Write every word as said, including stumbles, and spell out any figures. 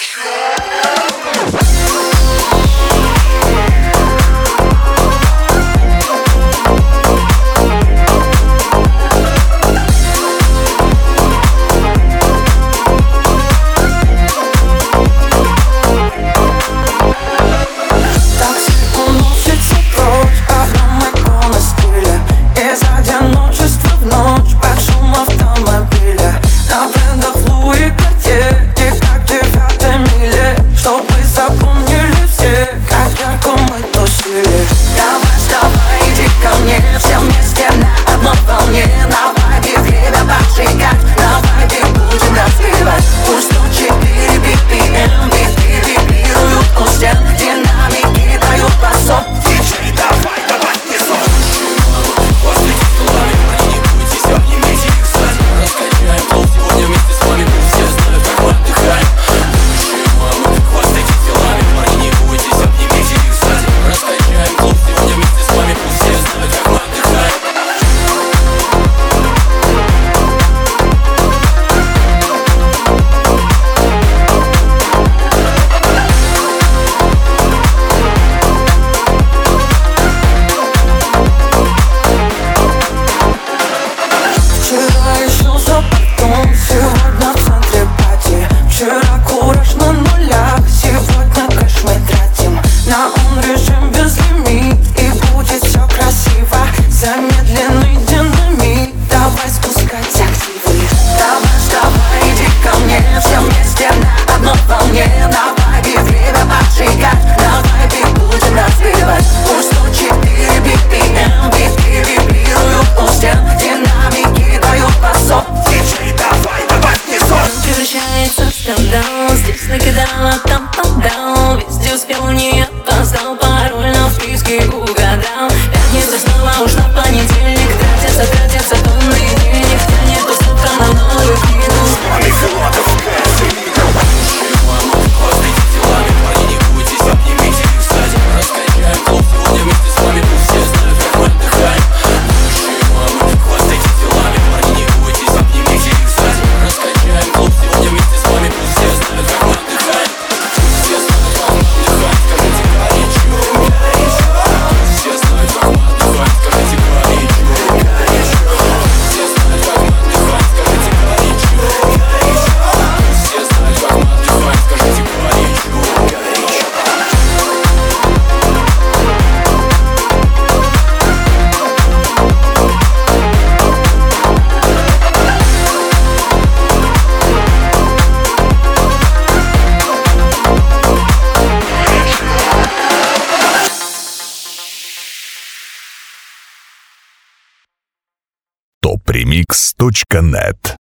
Скандал, здесь накидала, там поддал. Везде успел, не опоздал. Пароль на вписке угадал. Пятница снова ушла в понедельник. Тратятся, тратятся тонны денег. Тянет до утра на новый фильм. С вами Филатов, Кэссино. Мама, хвастайте делами. Парни, не бойтесь, обнимите их сзади. Раскачаем клуб сегодня вместе с вами. Пусть все знают, как мы отдыхаем. Мама, хвастайте делами. Парни, не бойтесь, обнимите их сзади. Раскачаем клуб сегодня вместе с вами. Пусть все знают, как мы отдыхаем. Все знают, как мы отдыхаем. Скажите, горячо. Все знают, как мы отдыхаем. Скажите, горячо. Все знают, как мы отдыхаем. Скажите, горячо. Все знают, как мы отдыхаем. Скажите, горячо. топ ремикс точка нет